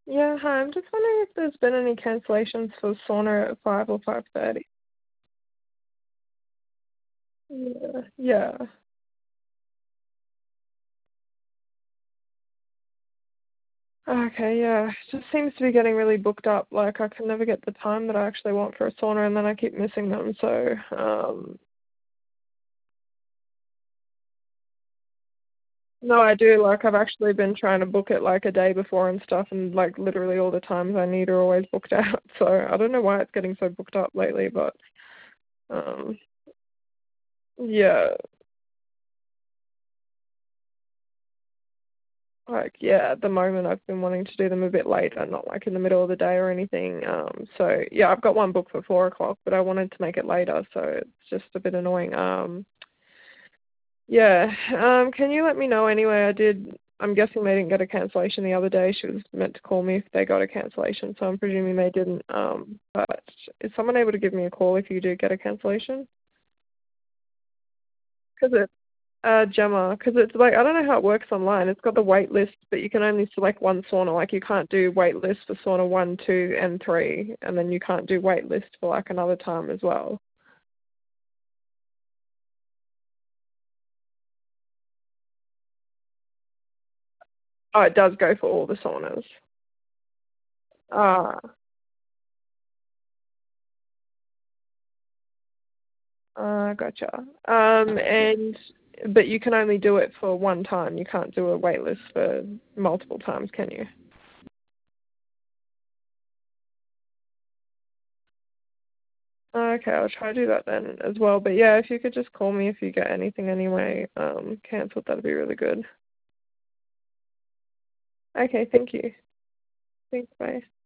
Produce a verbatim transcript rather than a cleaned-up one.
Yeah, hi. I'm just wondering if there's been any cancellations for sauna at five or five thirty. Yeah. Yeah. Okay, yeah. It just seems to be getting really booked up. Like I can never get the time that I actually want for a sauna and then I keep missing them. So, um no, I do. Like I've actually been trying to book it like a day before and stuff and like literally all the times I need are always booked out. So I don't know why it's getting so booked up lately, but um yeah. Like, yeah, at the moment I've been wanting to do them a bit later, not like in the middle of the day or anything. Um, so yeah, I've got one booked for four o'clock, but I wanted to make it later, so it's just a bit annoying. Um, yeah, um, can you let me know anyway? I did. I'm guessing they didn't get a cancellation the other day. She was meant to call me if they got a cancellation, so I'm presuming they didn't. Um, but is someone able to give me a call if you do get a cancellation? Because Uh, Gemma, because it's like, I don't know how it works online. It's got the wait list, but you can only select one sauna. Like, you can't do wait list for sauna one, two, and three, and then you can't do wait list for like another time as well. Oh, it does go for all the saunas. Ah, uh, gotcha. Um, and but you can only do it for one time. You can't do a wait list for multiple times, can you? Okay, I'll try to do that then as well. But yeah, if you could just call me if you get anything anyway, um, cancelled, that'd be really good. Okay, thank you. Thanks, bye.